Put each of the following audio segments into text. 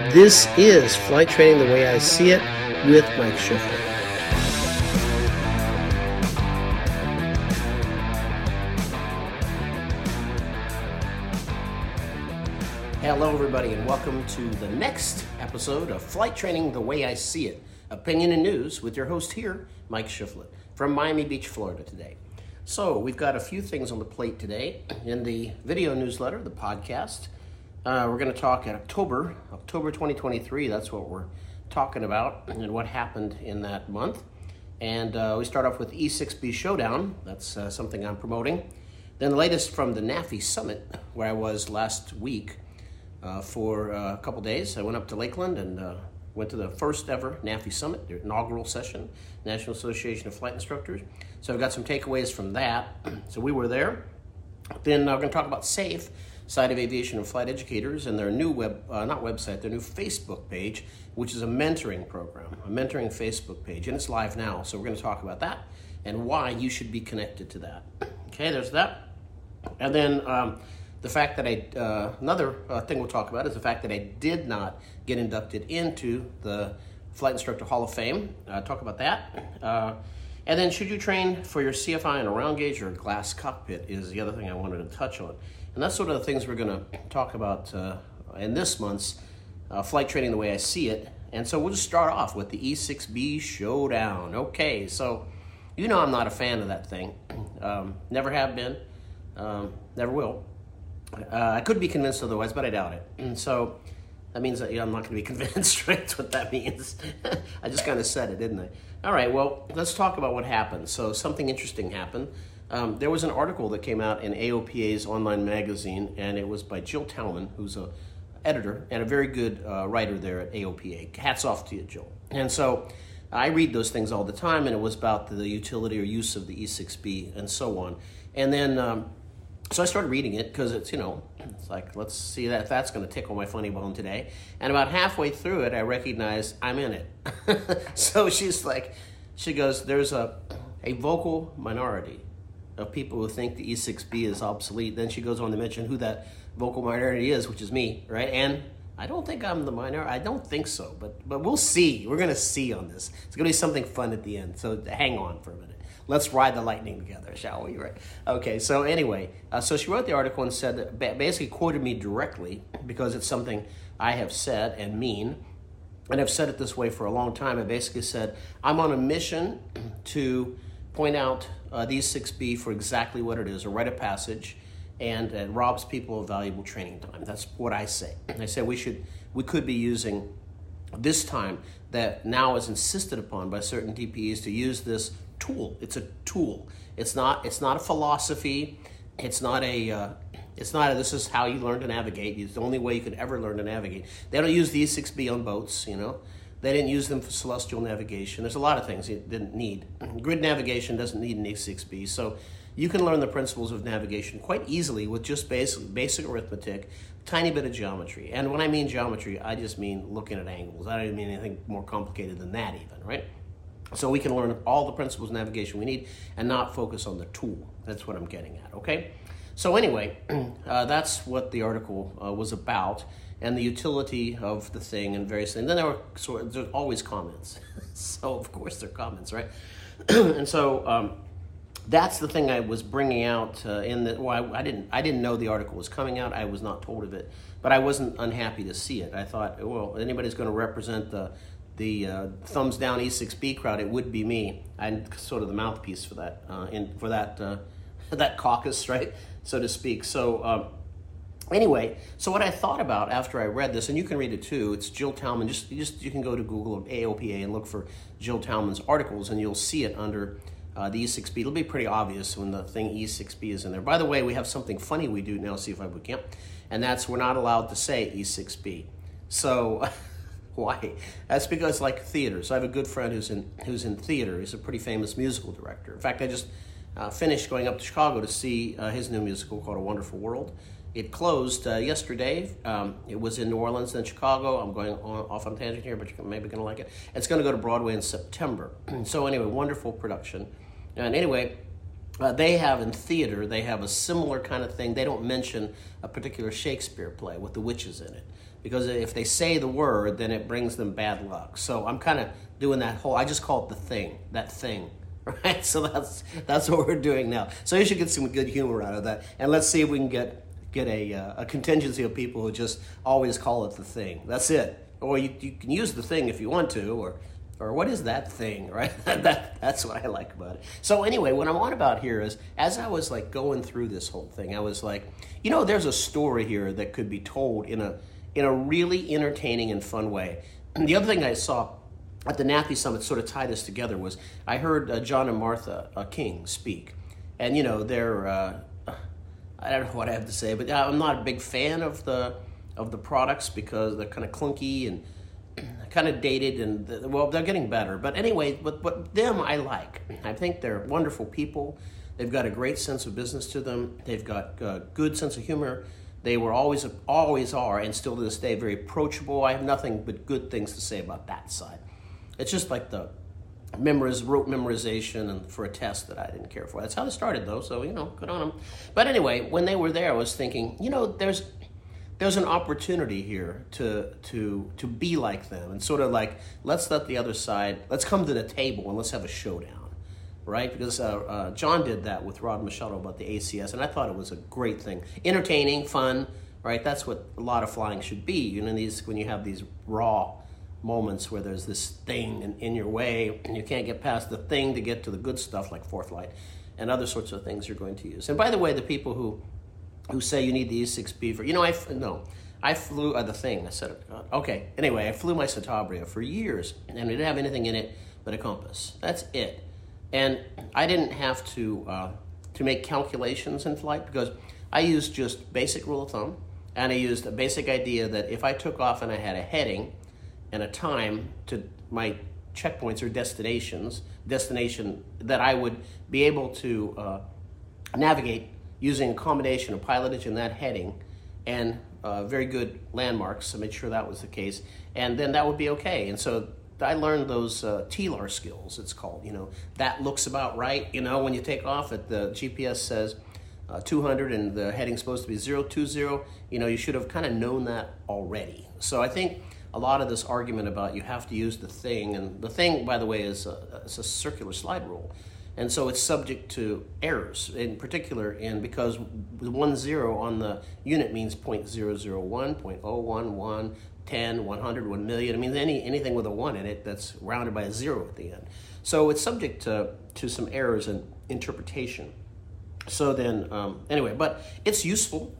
This is Flight Training the Way I See It with Mike Schiffler. Hello everybody and welcome to the next episode of Flight Training the Way I See It, opinion and news with your host here, Mike Schiffler, from Miami Beach, Florida today. So we've got a few things on the plate today. In the video newsletter, the podcast, we're going to talk at October 2023. That's what we're talking about and what happened in that month. And we start off with E6B Showdown. That's something I'm promoting. Then the latest from the NAFI Summit, where I was last week for a couple days. I went up to Lakeland and went to the first ever NAFI Summit, their inaugural session, National Association of Flight Instructors. So I've got some takeaways from that. So we were there. Then we're going to talk about SAFE, Site of Aviation and Flight Educators, and their new their new Facebook page, which is a mentoring program, a mentoring Facebook page, and it's live now. So we're going to talk about that and why you should be connected to that. Okay, there's that. And then the fact that another thing we'll talk about is the fact that I did not get inducted into the Flight Instructor Hall of Fame. Talk about that. And then should you train for your CFI in a round gauge or a glass cockpit is the other thing I wanted to touch on. And that's sort of the things we're going to talk about in this month's Flight Training the Way I See It. And so we'll just start off with the E6B Showdown. Okay, so you know I'm not a fan of that thing. Never have been, never will. I could be convinced otherwise, but I doubt it. And so that means that I'm not going to be convinced, right? That's what that means. I just kind of said it, didn't I? All right, well, let's talk about what happened. So something interesting happened. There was an article that came out in AOPA's online magazine, and it was by Jill Talman, who's an editor and a very good writer there at AOPA. Hats off to you, Jill. And so I read those things all the time, and it was about the utility or use of the E6B and so on. And then so I started reading it because it's like, let's see if that's going to tickle my funny bone today. And about halfway through it, I recognized I'm in it. So she goes, there's a vocal minority of people who think the E6B is obsolete. Then she goes on to mention who that vocal minority is, which is me, right? And I don't think I'm the minority. I don't think so, but we'll see. We're going to see on this. It's going to be something fun at the end, so hang on for a minute. Let's ride the lightning together, shall we? Right? Okay, so anyway, so she wrote the article and said, basically quoted me directly because it's something I have said and mean, and I've said it this way for a long time. I basically said, I'm on a mission to point out the E6B for exactly what it is, a rite of passage, and it robs people of valuable training time. That's what I say. I say we could be using this time that now is insisted upon by certain DPEs to use this tool. It's a tool. It's not a philosophy. It's not a this is how you learn to navigate. It's the only way you could ever learn to navigate. They don't use the E6B on boats, They didn't use them for celestial navigation. There's a lot of things it didn't need. Grid navigation doesn't need an E6B. So you can learn the principles of navigation quite easily with just basic arithmetic, tiny bit of geometry. And when I mean geometry, I just mean looking at angles. I don't mean anything more complicated than that even, right? So we can learn all the principles of navigation we need and not focus on the tool. That's what I'm getting at, okay? So anyway, that's what the article was about and the utility of the thing and various things. Then there's always comments. So of course there are comments, right? And so that's the thing I was bringing out I didn't know the article was coming out. I was not told of it, but I wasn't unhappy to see it. I thought, well, anybody's going to represent the thumbs down E6B crowd, it would be me. I'm sort of the mouthpiece for that, that caucus, right, so to speak. So anyway, so what I thought about after I read this, and you can read it too, it's Jill Talman. You can go to Google or AOPA and look for Jill Talman's articles, and you'll see it under the E6B. It'll be pretty obvious when the thing E6B is in there. By the way, we have something funny we do now, CFI Boot Camp, and that's we're not allowed to say E6B. So why? That's because like theater. So I have a good friend who's in theater. He's a pretty famous musical director. In fact, I just finished going up to Chicago to see his new musical called A Wonderful World. It closed yesterday. It was in New Orleans, then Chicago. I'm going off on a tangent here, but you're maybe going to like it. It's going to go to Broadway in September. So anyway, wonderful production. And anyway, they have in theater, they have a similar kind of thing. They don't mention a particular Shakespeare play with the witches in it, because if they say the word, then it brings them bad luck. So I'm kind of doing that whole, I just call it the thing, that thing, right? So that's what we're doing now. So you should get some good humor out of that. And let's see if we can get a contingency of people who just always call it the thing. That's it. Or you can use the thing if you want to, or what is that thing, right? That's what I like about it. So anyway, what I'm on about here is, as I was like going through this whole thing, I was like, there's a story here that could be told in a really entertaining and fun way. And the other thing I saw at the NAFI Summit sort of tie this together was I heard John and Martha King speak. And, they're, I don't know what I have to say, but I'm not a big fan of the products because they're kind of clunky and kind of dated, and they're getting better. But anyway, but them I like. I think they're wonderful people. They've got a great sense of business to them. They've got a good sense of humor. They were always are, and still to this day, very approachable. I have nothing but good things to say about that side. It's just like the rote memorization and for a test that I didn't care for. That's how they started, though, so, good on them. But anyway, when they were there, I was thinking, there's an opportunity here to be like them, and sort of like, let's let the other side, let's come to the table and let's have a showdown, right? Because John did that with Rod Machado about the ACS, and I thought it was a great thing. Entertaining, fun, right? That's what a lot of flying should be. When you have these raw moments where there's this thing in your way and you can't get past the thing to get to the good stuff like Fourth Light and other sorts of things you're going to use. And by the way, the people who say you need the E6B for, I flew the thing. I said, okay. Anyway, I flew my Citabria for years, and it didn't have anything in it but a compass. That's it. And I didn't have to make calculations in flight, because I used just basic rule of thumb, and I used a basic idea that if I took off and I had a heading and a time to my checkpoints or destination that I would be able to navigate using a combination of pilotage and that heading and very good landmarks. I made sure that was the case, and then that would be okay. And so I learned those TLAR skills, it's called. That looks about right. When you take off, the GPS says 200 and the heading's supposed to be 020. You should have kind of known that already. So I think a lot of this argument about you have to use the thing, and the thing, by the way, is a circular slide rule. And so it's subject to errors, in particular, because the 10 on the unit means 0.001, 0.011, 10, 100, 1 million. I mean, anything with a 1 in it that's rounded by a 0 at the end. So it's subject to some errors in interpretation. So then, anyway, but it's useful.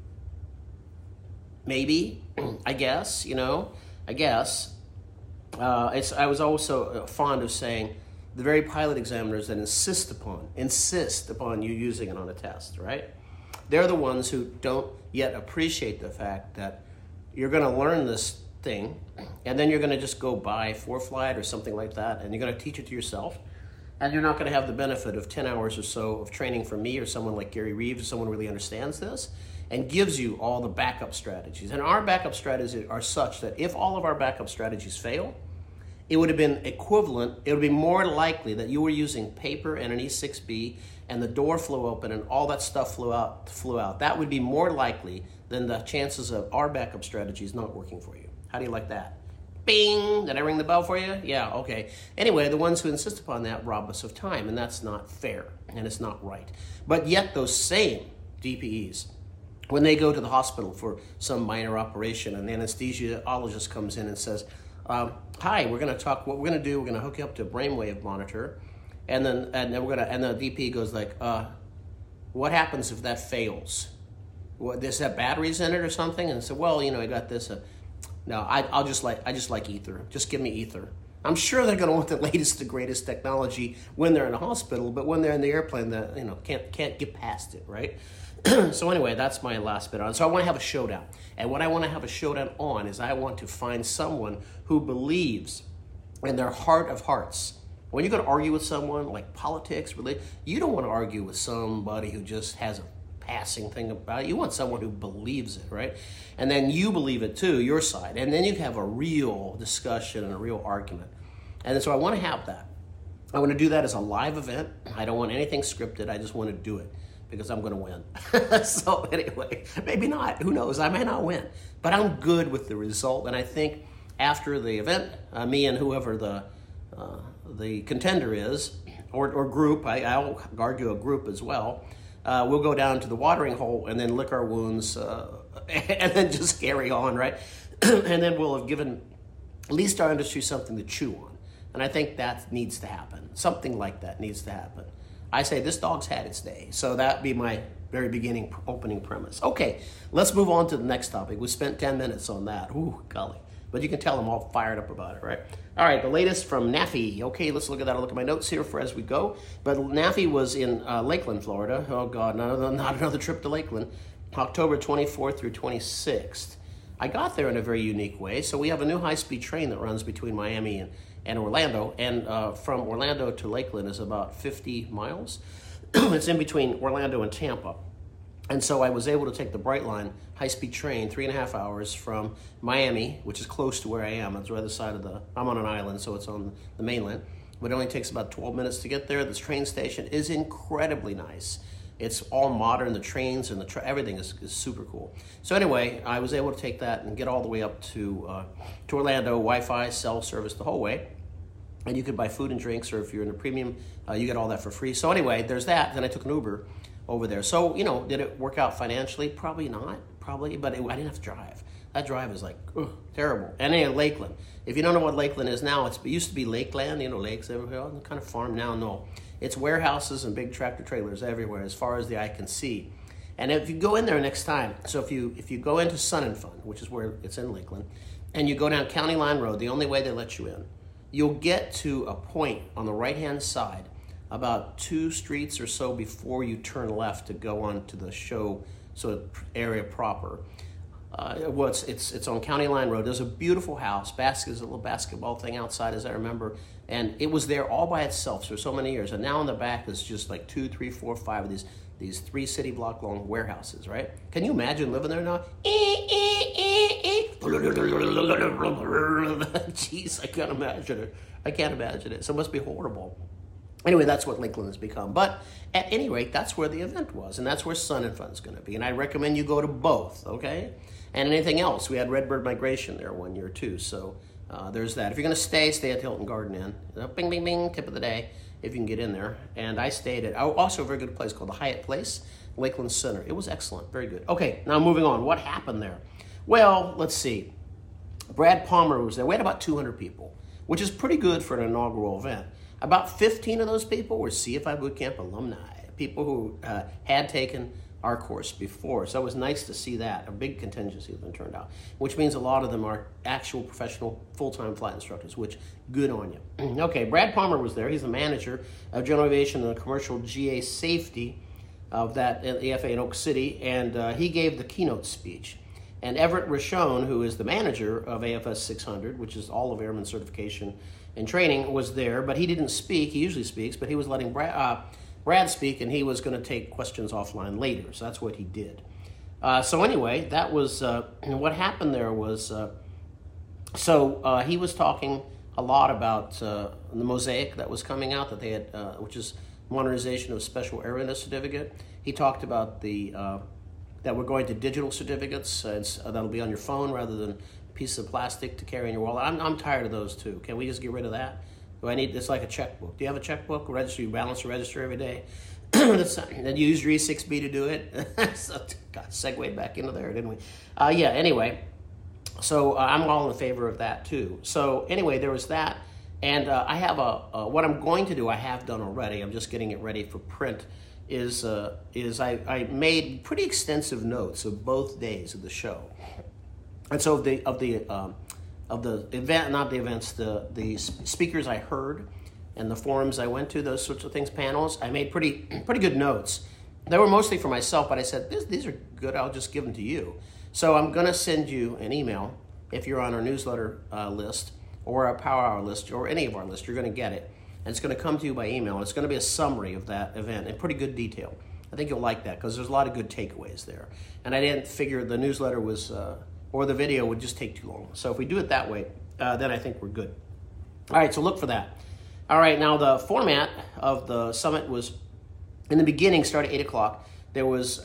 Maybe, I guess, I guess. I was also fond of saying, the very pilot examiners that insist upon you using it on a test, right? They're the ones who don't yet appreciate the fact that you're going to learn this thing, and then you're going to just go buy ForeFlight or something like that, and you're going to teach it to yourself, and you're not going to have the benefit of 10 hours or so of training from me or someone like Gary Reeves, someone who really understands this, and gives you all the backup strategies. And our backup strategies are such that if all of our backup strategies fail, it would have been equivalent, it would be more likely that you were using paper and an E6B and the door flew open and all that stuff flew out. That would be more likely than the chances of our backup strategies not working for you. How do you like that? Bing! Did I ring the bell for you? Yeah, okay. Anyway, the ones who insist upon that rob us of time, and that's not fair, and it's not right. But yet those same DPEs, when they go to the hospital for some minor operation and the anesthesiologist comes in and says, hi, we're going to talk, what we're going to do, we're going to hook you up to a brainwave monitor, and then the DP goes like, what happens if that fails? What, does that batteries in it or something? And I said, well, I got this. No, I just like ether. Just give me ether. I'm sure they're going to want the latest, the greatest technology when they're in a hospital, but when they're in the airplane, can't get past it, right? So anyway, that's my last bit on. So I want to have a showdown. And what I want to have a showdown on is I want to find someone who believes in their heart of hearts. When you're going to argue with someone like politics, really, you don't want to argue with somebody who just has a passing thing about it. You want someone who believes it, right? And then you believe it too, your side. And then you have a real discussion and a real argument. And so I want to have that. I want to do that as a live event. I don't want anything scripted. I just want to do it because I'm going to win. So anyway, maybe not. Who knows? I may not win. But I'm good with the result. And I think after the event, me and whoever the contender is, or group, I'll argue a group as well, we'll go down to the watering hole and then lick our wounds and then just carry on, right? And then we'll have given at least our industry something to chew on. And I think that needs to happen. Something like that needs to happen. I say this dog's had its day. So that'd be my very beginning opening premise. Okay, let's move on to the next topic. We spent 10 minutes on that. Ooh, golly. But you can tell I'm all fired up about it, right? All right, the latest from NAFI. Okay, let's look at that. I'll look at my notes here for as we go. But NAFI was in Lakeland, Florida. Oh, God, not another trip to Lakeland. October 24th through 26th. I got there in a very unique way. So we have a new high-speed train that runs between Miami and Orlando. And from Orlando to Lakeland is about 50 miles. It's in between Orlando and Tampa. And so I was able to take the Brightline high-speed train 3.5 hours from Miami, which is close to where I am. It's the other side of I'm on an island, so it's on the mainland. But it only takes about 12 minutes to get there. This train station is incredibly nice. It's all modern. The trains and everything is super cool. So anyway, I was able to take that and get all the way up to Orlando. Wi-Fi, cell service the whole way. And you could buy food and drinks, or if you're in a premium, you get all that for free. So anyway, there's that. Then I took an Uber over there. So, did it work out financially? Probably not, but I didn't have to drive. That drive is like, terrible. And anyway, Lakeland. If you don't know what Lakeland is now, it used to be Lakeland, lakes everywhere, kind of farm now, no. It's warehouses and big tractor trailers everywhere as far as the eye can see. And if you go in there next time, so if you go into Sun and Fun, which is where it's in Lakeland, and you go down County Line Road, the only way they let you in, you'll get to a point on the right-hand side about 2 streets or so before you turn left to go on to the show area proper. It's on County Line Road. There's a beautiful house. There's a little basketball thing outside, as I remember. And it was there all by itself for so many years. And now in the back is just like 2, 3, 4, 5 of these 3 city block long warehouses, right? Can you imagine living there now? Jeez, I can't imagine it. So it must be horrible. Anyway, that's what Lakeland has become. But at any rate, that's where the event was, and that's where Sun and Fun is going to be. And I recommend you go to both, okay? And anything else. We had Redbird Migration there one year, too. So there's that. If you're going to stay at Hilton Garden Inn. Bing, bing, bing, tip of the day, if you can get in there. And I stayed at also a very good place called the Hyatt Place, Lakeland Center. It was excellent. Very good. Okay, now moving on. What happened there? Well, let's see. Brad Palmer was there. We had about 200 people, which is pretty good for an inaugural event. About 15 of those people were CFI Bootcamp alumni, people who had taken our course before. So it was nice to see that. A big contingency of them turned out, which means a lot of them are actual professional full-time flight instructors, which good on you. Okay, Brad Palmer was there. He's the manager of General Aviation and the Commercial GA Safety of that AFA in Oak City, and he gave the keynote speech. And Everett Rochon, who is the manager of AFS 600, which is all of airman certification and training, was there, but he didn't speak. He usually speaks, but he was letting Brad speak, and he was going to take questions offline later. So that's what he did. So anyway, that was what happened there was, he was talking a lot about the Mosaic that was coming out that they had, which is modernization of special airworthiness certificate. He talked about that we're going to digital certificates. That'll be on your phone rather than piece of plastic to carry in your wallet. I'm tired of those too. Can we just get rid of that? Do I need, it's like a checkbook. Do you have a checkbook? You balance your register every day. Then you use your E6B to do it. So, got segued back into there, didn't we? Anyway. So I'm all in favor of that too. So anyway, there was that. And I have what I'm going to do, I have done already. I'm just getting it ready for print. Is I made pretty extensive notes of both days of the show. And so of the event, not the events, the speakers I heard and the forums I went to, those sorts of things, panels, I made pretty good notes. They were mostly for myself, but I said, these are good, I'll just give them to you. So I'm going to send you an email if you're on our newsletter list or our Power Hour list or any of our lists. You're going to get it. And it's going to come to you by email. It's going to be a summary of that event in pretty good detail. I think you'll like that because there's a lot of good takeaways there. And I didn't figure the newsletter was, or the video would just take too long. So if we do it that way, then I think we're good. All right, so look for that. All right, now the format of the summit was, in the beginning, started at 8 o'clock. There was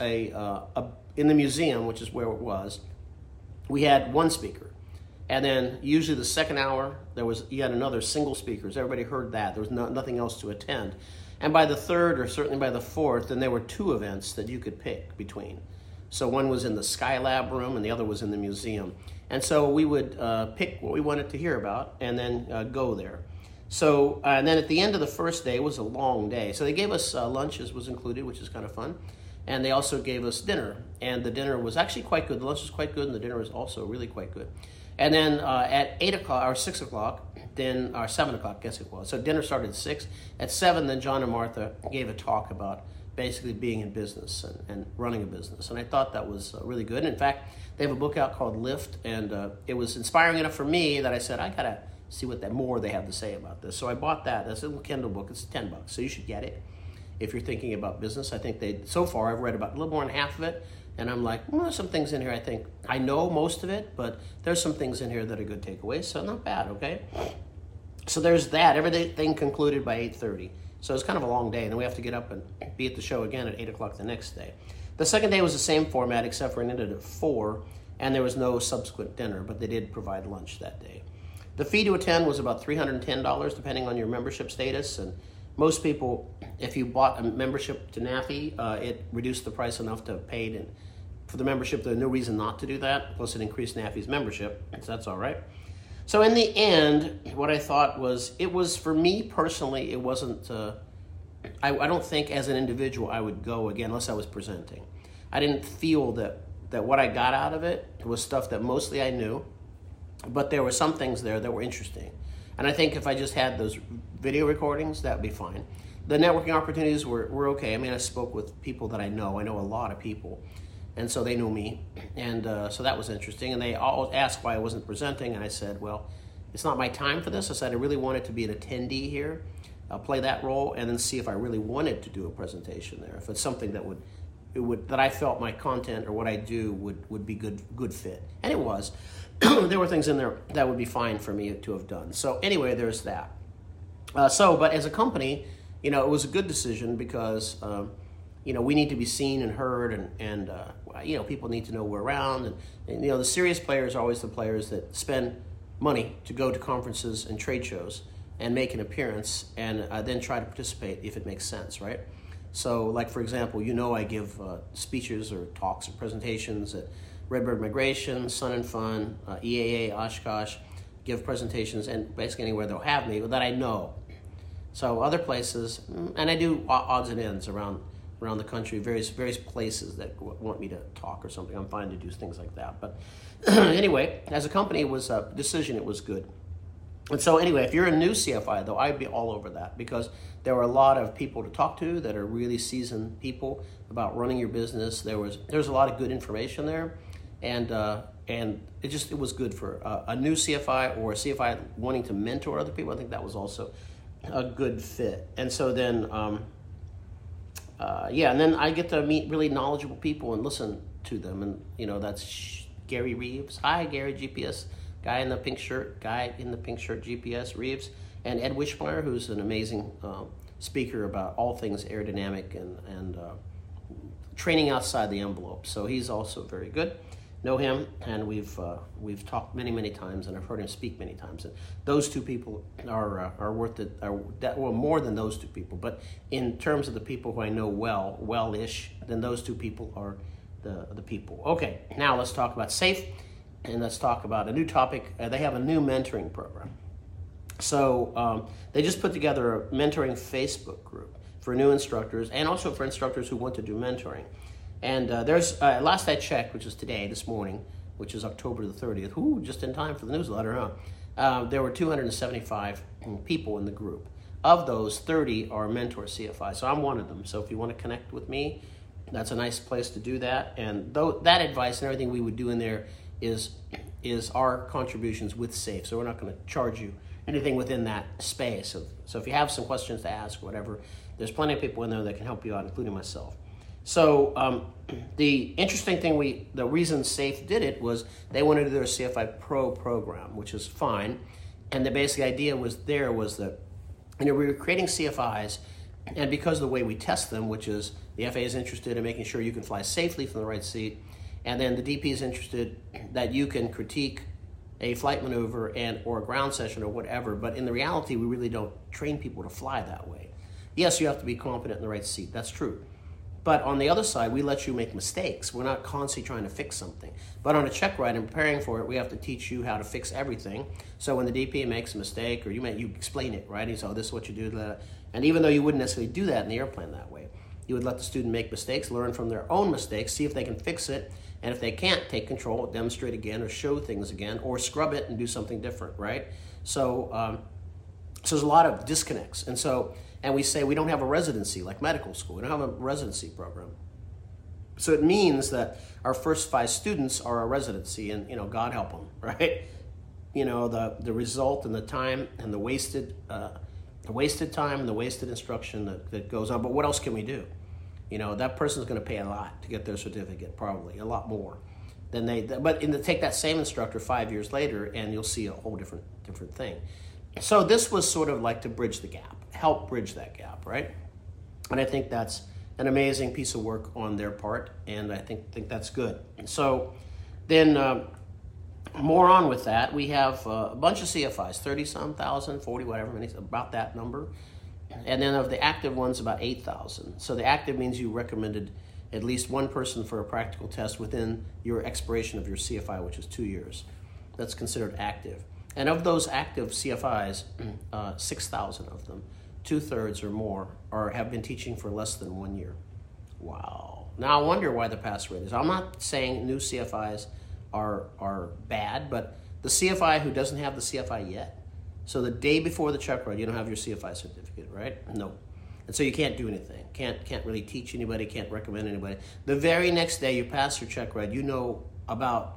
in the museum, which is where it was, we had one speaker. And then usually the second hour, you had another single speakers. Everybody heard that. There was nothing else to attend. And by the third, or certainly by the fourth, then there were two events that you could pick between. So one was in the Skylab room and the other was in the museum. And so we would pick what we wanted to hear about and then go there. So, and then at the end of the first day, it was a long day. So they gave us lunches was included, which is kind of fun. And they also gave us dinner. And the dinner was actually quite good. The lunch was quite good and the dinner was also really quite good. And then at 8 o'clock, or 6 o'clock, then, or 7 o'clock, I guess it was. So dinner started at 6. At 7, then John and Martha gave a talk about basically being in business and running a business. And I thought that was really good. In fact, they have a book out called Lift, and it was inspiring enough for me that I said, I got to see what more they have to say about this. So I bought that. That's a little Kindle book. It's $10, so you should get it if you're thinking about business. I think so far I've read about a little more than half of it. And I'm like, well, there's some things in here I think I know most of it, but there's some things in here that are good takeaways, so not bad, okay? So there's that. Everything concluded by 8:30. So it's kind of a long day, and then we have to get up and be at the show again at 8 o'clock the next day. The second day was the same format, except for it ended at 4, and there was no subsequent dinner, but they did provide lunch that day. The fee to attend was about $310, depending on your membership status, and most people, if you bought a membership to NAFI, it reduced the price enough to pay it. For the membership, there's no reason not to do that. Plus, it increased NAFI's membership, so that's all right. So in the end, what I thought was, it was, for me personally, it wasn't, I don't think as an individual I would go again unless I was presenting. I didn't feel that what I got out of it was stuff that mostly I knew, but there were some things there that were interesting. And I think if I just had those video recordings, that would be fine. The networking opportunities were okay. I mean, I spoke with people that I know. I know a lot of people. And so they knew me. And so that was interesting. And they all asked why I wasn't presenting. And I said, well, it's not my time for this. I said I really wanted to be an attendee here. I'll play that role and then see if I really wanted to do a presentation there. If it's something that I felt my content or what I do would be good fit. And it was. There were things in there that would be fine for me to have done. So anyway, there's that. But as a company, it was a good decision because, we need to be seen and heard and people need to know we're around. And the serious players are always the players that spend money to go to conferences and trade shows and make an appearance and then try to participate if it makes sense, right? So, like, for example, I give speeches or talks or presentations at Redbird Migration, Sun and Fun, EAA, Oshkosh, give presentations, and basically anywhere they'll have me that I know. So other places, and I do odds and ends around the country, various places that want me to talk or something. I'm fine to do things like that. But anyway, as a company, it was a decision. It was good. And so anyway, if you're a new CFI, though, I'd be all over that because there were a lot of people to talk to that are really seasoned people about running your business. There's a lot of good information there. And it was good for a new CFI or a CFI wanting to mentor other people. I think that was also a good fit. And so then, and then I get to meet really knowledgeable people and listen to them. And, that's Gary Reeves. Hi, Gary, GPS, guy in the pink shirt, GPS, Reeves. And Ed Wishmeyer, who's an amazing speaker about all things aerodynamic and training outside the envelope. So he's also very good. Know him, and we've talked many times, and I've heard him speak many times. And those two people are worth it. Well, more than those two people, but in terms of the people who I know well-ish, then those two people are the people. Okay, now let's talk about SAFE, and let's talk about a new topic. They have a new mentoring program. So they just put together a mentoring Facebook group for new instructors, and also for instructors who want to do mentoring. And there's, last I checked, which is today, this morning, which is October the 30th, just in time for the newsletter, there were 275 people in the group. Of those, 30 are mentor CFI, so I'm one of them. So if you want to connect with me, that's a nice place to do that. And that advice and everything we would do in there is our contributions with SAFE, so we're not going to charge you anything within that space. So if you have some questions to ask, whatever, there's plenty of people in there that can help you out, including myself. So the interesting thing, the reason SAFE did it was they wanted to do their CFI Pro program, which is fine. And the basic idea was that And we're creating CFIs, and because of the way we test them, which is the FAA is interested in making sure you can fly safely from the right seat, and then the DP is interested that you can critique a flight maneuver or a ground session or whatever, but in the reality, we really don't train people to fly that way. Yes, you have to be competent in the right seat, that's true. But on the other side, we let you make mistakes. We're not constantly trying to fix something. But on a check ride and preparing for it, we have to teach you how to fix everything. So when the DP makes a mistake, or you explain it, right? So this is what you do. And even though you wouldn't necessarily do that in the airplane that way, you would let the student make mistakes, learn from their own mistakes, see if they can fix it. And if they can't, take control, demonstrate again, or show things again, or scrub it and do something different, right? So there's a lot of disconnects. And we say we don't have a residency like medical school. We don't have a residency program. So it means that our first 5 students are a residency, and God help them, right? The result and the time and the wasted time and the wasted instruction that goes on. But what else can we do? That person's going to pay a lot to get their certificate, probably a lot more than take that same instructor 5 years later, and you'll see a whole different thing. So this was sort of like to bridge the gap, help bridge that gap, right? And I think that's an amazing piece of work on their part, and I think that's good. So then more on with that, we have a bunch of CFIs, 30-some thousand, 40, whatever, about that number. And then of the active ones, about 8,000. So the active means you recommended at least one person for a practical test within your expiration of your CFI, which is 2 years. That's considered active. And of those active CFIs, 6,000 of them, 2/3 or more, have been teaching for less than 1 year. Wow. Now I wonder why the pass rate is. I'm not saying new CFIs are bad, but the CFI who doesn't have the CFI yet, so the day before the check ride, you don't have your CFI certificate, right? No. And so you can't do anything. Can't really teach anybody, can't recommend anybody. The very next day you pass your check ride, you know about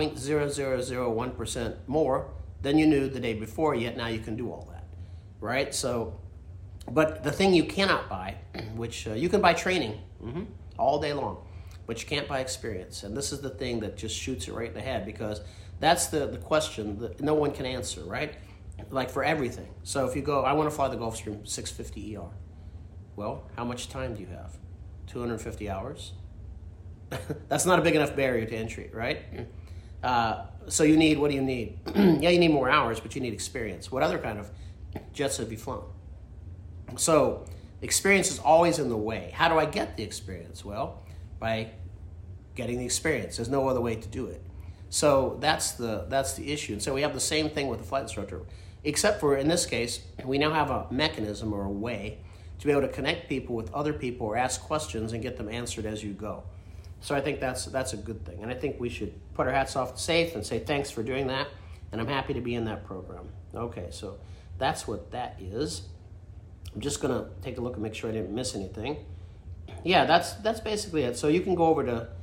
0.0001% more than you knew the day before, yet now you can do all that, right? So, but the thing you cannot buy, which you can buy training all day long, but you can't buy experience. And this is the thing that just shoots it right in the head, because that's the question that no one can answer, right? Like for everything. So if you go, I want to fly the Gulfstream 650 ER. Well, how much time do you have? 250 hours? That's not a big enough barrier to entry, right? So you need, what do you need? Yeah, you need more hours, but you need experience. What other kind of jets have you flown? So experience is always in the way. How do I get the experience? Well, by getting the experience. There's no other way to do it. So that's the issue. And so we have the same thing with the flight instructor, except for in this case, we now have a mechanism or a way to be able to connect people with other people or ask questions and get them answered as you go. So I think that's a good thing. And I think we should put our hats off to SAFE and say thanks for doing that. And I'm happy to be in that program. Okay, so that's what that is. I'm just going to take a look and make sure I didn't miss anything. Yeah, that's basically it. So you can go over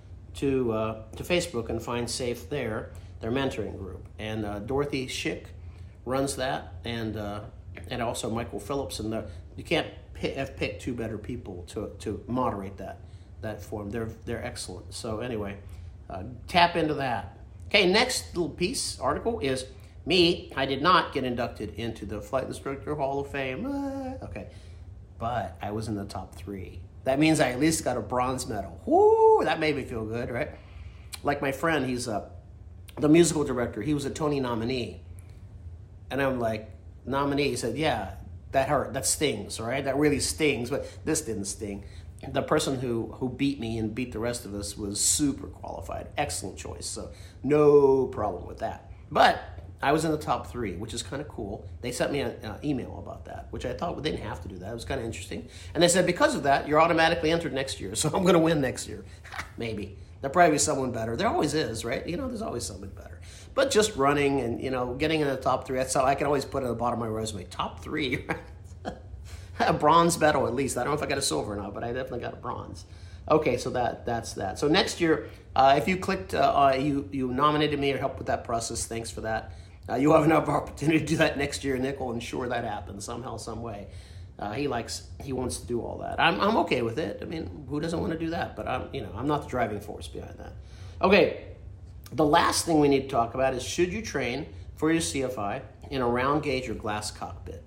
to Facebook and find SAFE there, their mentoring group. And Dorothy Schick runs that, and also Michael Phillips. And you can't have picked 2 better people to moderate that forum. They're excellent. So anyway, tap into that. Okay, next little article is me. I did not get inducted into the Flight Instructor Hall of Fame. Okay, but I was in the top 3. That means I at least got a bronze medal. Whoo, that made me feel good, right? Like my friend, he's the musical director. He was a Tony nominee. And I'm like, nominee? He said, yeah, that hurt. That stings, right? That really stings, but this didn't sting. The person who beat me and beat the rest of us was super qualified. Excellent choice. So no problem with that. But I was in the top 3, which is kind of cool. They sent me an email about that, which I thought they didn't have to do that. It was kind of interesting. And they said, because of that, you're automatically entered next year. So I'm going to win next year. Maybe. There'll probably be someone better. There always is, right? There's always someone better. But just running and, getting in the top 3, that's how I can always put it at the bottom of my resume. Top 3, right? A bronze medal at least. I don't know if I got a silver or not, but I definitely got a bronze. Okay, so that's that. So next year, if you clicked, you nominated me or helped with that process, thanks for that. You have another opportunity to do that next year, Nick will ensure that happens somehow, some way. He wants to do all that. I'm okay with it. I mean, who doesn't want to do that? But I'm not the driving force behind that. Okay, the last thing we need to talk about is, should you train for your CFI in a round gauge or glass cockpit?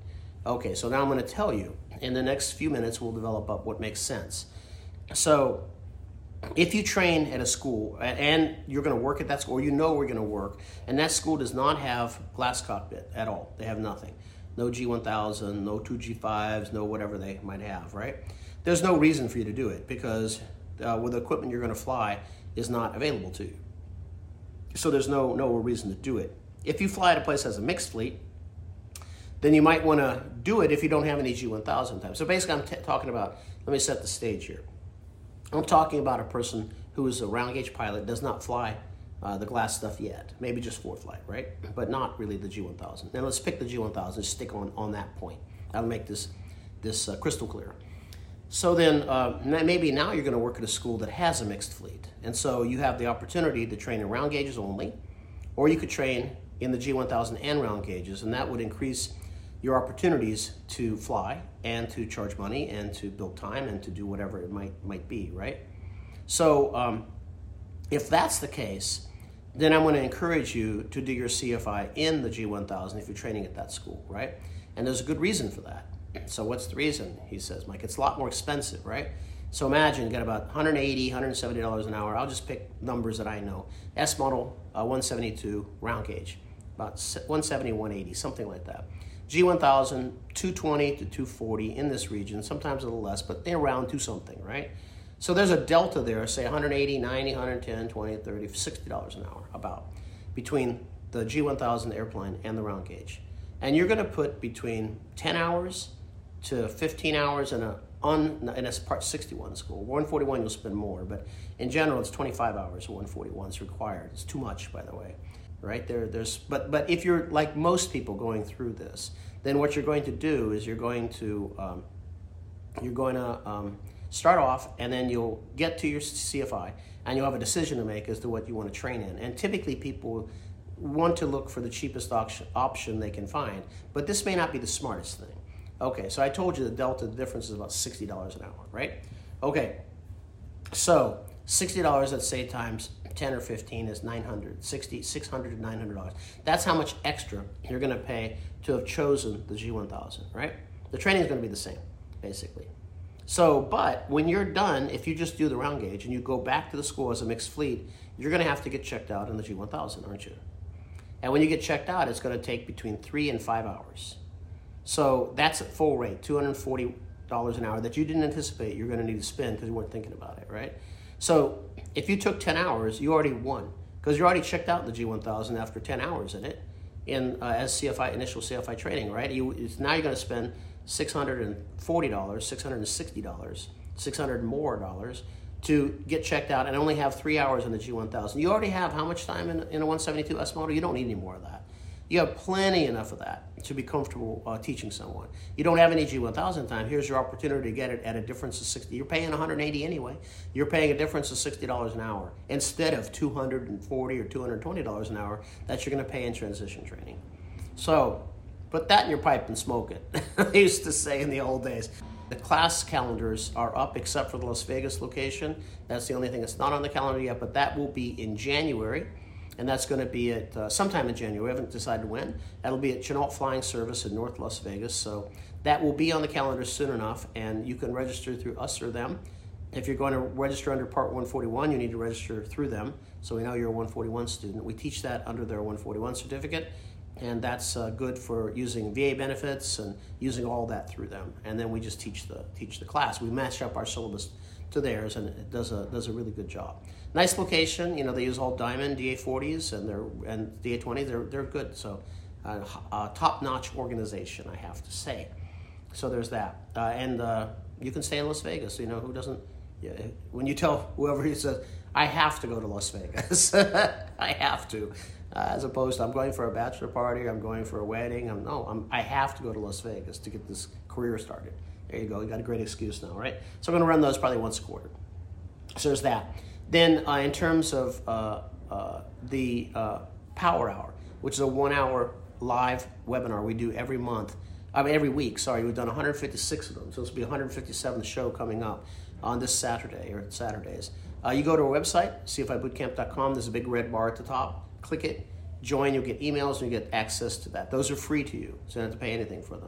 Okay, so now I'm going to tell you. In the next few minutes, we'll develop up what makes sense. So if you train at a school and you're going to work at that school, or you know we're going to work, and that school does not have glass cockpit at all, they have nothing. No G1000, no 2G5s, no whatever they might have, right? There's no reason for you to do it because with the equipment you're going to fly is not available to you. So there's no reason to do it. If you fly at a place that has a mixed fleet, then you might want to do it if you don't have any G1000 types. So basically I'm talking about, let me set the stage here. I'm talking about a person who is a round gauge pilot, does not fly the glass stuff yet, maybe just ForeFlight, right? But not really the G1000. Now let's pick the G1000 and stick on that point. That'll make this crystal clear. So then maybe now you're going to work at a school that has a mixed fleet. And so you have the opportunity to train in round gauges only, or you could train in the G1000 and round gauges, and that would increase your opportunities to fly and to charge money and to build time and to do whatever it might be, right? So if that's the case, then I'm going to encourage you to do your CFI in the G1000 if you're training at that school, right? And there's a good reason for that. So what's the reason? He says, Mike, it's a lot more expensive, right? So imagine you got about $180, $170 an hour. I'll just pick numbers that I know. S model 172 round gauge, about 170, 180, something like that. G1000, 220 to 240 in this region, sometimes a little less, but they're around to something, right? So there's a delta there, say 180, 90, 110, 20, 30, $60 an hour, about, between the G1000 airplane and the round gauge. And you're going to put between 10 hours to 15 hours in a Part 61 school. 141 you'll spend more, but in general it's 25 hours. 141 is required. It's too much, by the way. Right but if you're like most people going through this, then what you're going to do is you're going to start off, and then you'll get to your CFI, and you'll have a decision to make as to what you want to train in. And typically people want to look for the cheapest option they can find, but this may not be the smartest thing. Okay, so I told you the delta difference is about $60 an hour, right? Okay, so $60, let's say, times 10 or 15 is $600 to $900. That's how much extra you're going to pay to have chosen the G1000, right? The training is going to be the same, basically. So, but when you're done, if you just do the round gauge and you go back to the school as a mixed fleet, you're going to have to get checked out in the G1000, aren't you? And when you get checked out, it's going to take between 3 and 5 hours. So that's at full rate, $240 an hour that you didn't anticipate you're going to need to spend because you weren't thinking about it, right? So if you took 10 hours, you already won because you're already checked out in the G1000 after 10 hours in it as CFI, initial CFI training, right? Now you're going to spend $640, $660, $600 more dollars to get checked out and only have 3 hours in the G1000. You already have how much time in a 172 S model? You don't need any more of that. You have plenty enough of that to be comfortable teaching someone. You don't have any G1000 time. Here's your opportunity to get it at a difference of 60. You're paying 180 anyway. You're paying a difference of $60 an hour instead of $240 or $220 an hour that you're going to pay in transition training. So put that in your pipe and smoke it. I used to say in the old days. The class calendars are up except for the Las Vegas location. That's the only thing that's not on the calendar yet, but that will be in January. And that's going to be at sometime in January. We haven't decided when. That'll be at Chenault Flying Service in North Las Vegas. So that will be on the calendar soon enough, and you can register through us or them. If you're going to register under Part 141, you need to register through them. So we know you're a 141 student. We teach that under their 141 certificate, and that's good for using VA benefits and using all that through them. And then we just teach the class. We match up our syllabus to theirs, and it does a really good job. Nice location. You know, they use all Diamond DA40s and DA20s. They're good. So top-notch organization, I have to say. So there's that. And you can stay in Las Vegas. You know, who doesn't? Yeah, when you tell whoever, he says, I have to go to Las Vegas. I have to. As opposed to I'm going for a bachelor party, I'm going for a wedding. I have to go to Las Vegas to get this career started. There you go. You got a great excuse now, right? So I'm going to run those probably once a quarter. So there's that. Then in terms of the Power Hour, which is a 1 hour live webinar we do every week. We've done 156 of them. So this will be 157th show coming up on this Saturday or Saturdays. You go to our website, cfibootcamp.com. There's a big red bar at the top. Click it, join. You'll get emails and you get access to that. Those are free to you, so you don't have to pay anything for them.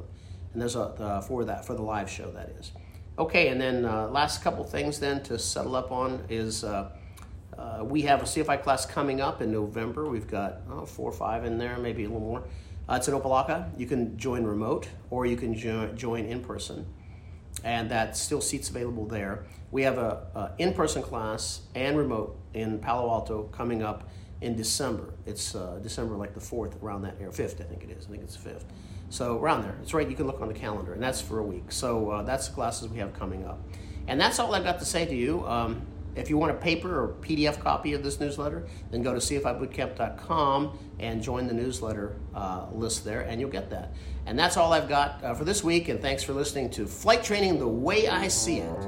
And there's for the live show, that is. Okay, and then last couple things then to settle up on is we have a CFI class coming up in November. We've got 4 or 5 in there, maybe a little more. It's in Opelika. You can join remote or you can join in person, and that still seats available there. We have a in-person class and remote in Palo Alto coming up in December. It's December like the 4th, around that, or 5th, I think it is. I think it's the 5th. So around there. It's right, you can look on the calendar, and that's for a week. So that's the classes we have coming up. And that's all I've got to say to you. If you want a paper or PDF copy of this newsletter, then go to cfibootcamp.com and join the newsletter list there, and you'll get that. And that's all I've got for this week, and thanks for listening to Flight Training the Way I See It.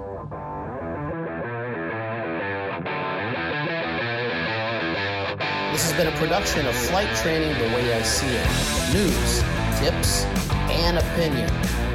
This has been a production of Flight Training the Way I See It. News, tips, and opinion.